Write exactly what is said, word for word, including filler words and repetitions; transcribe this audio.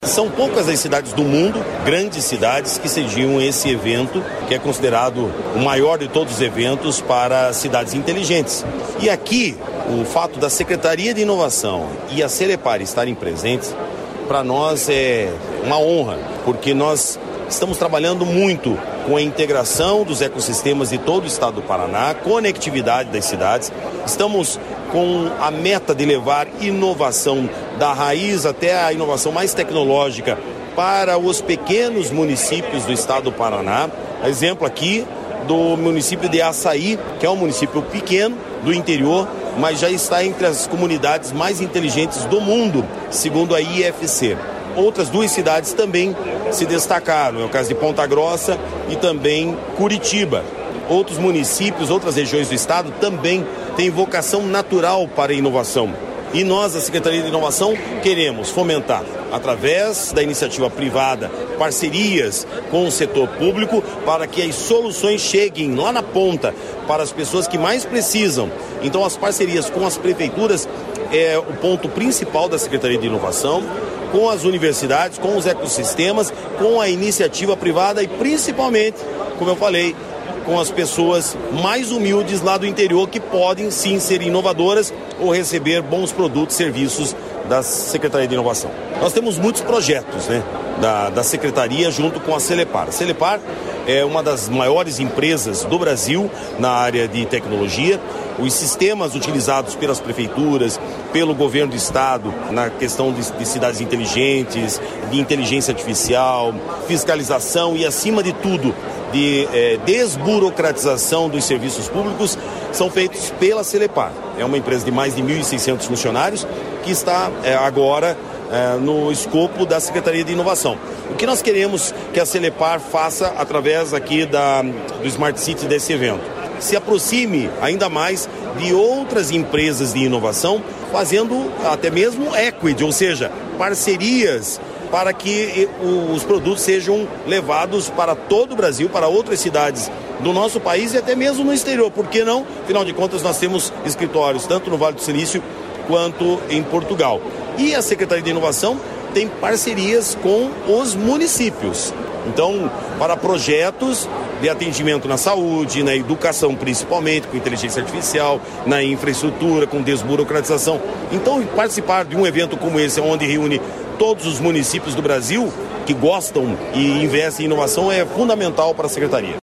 São poucas as cidades do mundo, grandes cidades, que sediam esse evento, que é considerado o maior de todos os eventos para cidades inteligentes. E aqui, o fato da Secretaria de Inovação e a Celepar estarem presentes, para nós é uma honra, porque nós estamos trabalhando muito com a integração dos ecossistemas de todo o estado do Paraná, conectividade das cidades. Estamos com a meta de levar inovação da raiz até a inovação mais tecnológica para os pequenos municípios do estado do Paraná. Exemplo aqui do município de Açaí, que é um município pequeno do interior, mas já está entre as comunidades mais inteligentes do mundo, segundo a I F C. Outras duas cidades também se destacaram, é o caso de Ponta Grossa e também Curitiba. Outros municípios, outras regiões do estado também têm vocação natural para a inovação. E nós, a Secretaria de Inovação, queremos fomentar, através da iniciativa privada, parcerias com o setor público para que as soluções cheguem lá na ponta para as pessoas que mais precisam. Então, as parcerias com as prefeituras é o ponto principal da Secretaria de Inovação, com as universidades, com os ecossistemas, com a iniciativa privada e principalmente, como eu falei, com as pessoas mais humildes lá do interior que podem sim ser inovadoras ou receber bons produtos e serviços da Secretaria de Inovação. Nós temos muitos projetos, né, da, da Secretaria junto com a Celepar. A Celepar é uma das maiores empresas do Brasil na área de tecnologia. Os sistemas utilizados pelas prefeituras, pelo governo do estado, na questão de, de cidades inteligentes, de inteligência artificial, fiscalização e, acima de tudo, de eh, desburocratização dos serviços públicos, são feitos pela Celepar. É uma empresa de mais de mil e seiscentos funcionários que está eh, agora eh, no escopo da Secretaria de Inovação. O que nós queremos que a Celepar faça através aqui da, do Smart City desse evento? Se aproxime ainda mais de outras empresas de inovação, fazendo até mesmo equity, ou seja, parcerias para que os produtos sejam levados para todo o Brasil, para outras cidades do nosso país e até mesmo no exterior. Por que não? Afinal de contas, nós temos escritórios tanto no Vale do Silício quanto em Portugal. E a Secretaria de Inovação tem parcerias com os municípios. Então, para projetos de atendimento na saúde, na educação principalmente, com inteligência artificial, na infraestrutura, com desburocratização. Então, participar de um evento como esse, onde reúne todos os municípios do Brasil que gostam e investem em inovação, é fundamental para a Secretaria.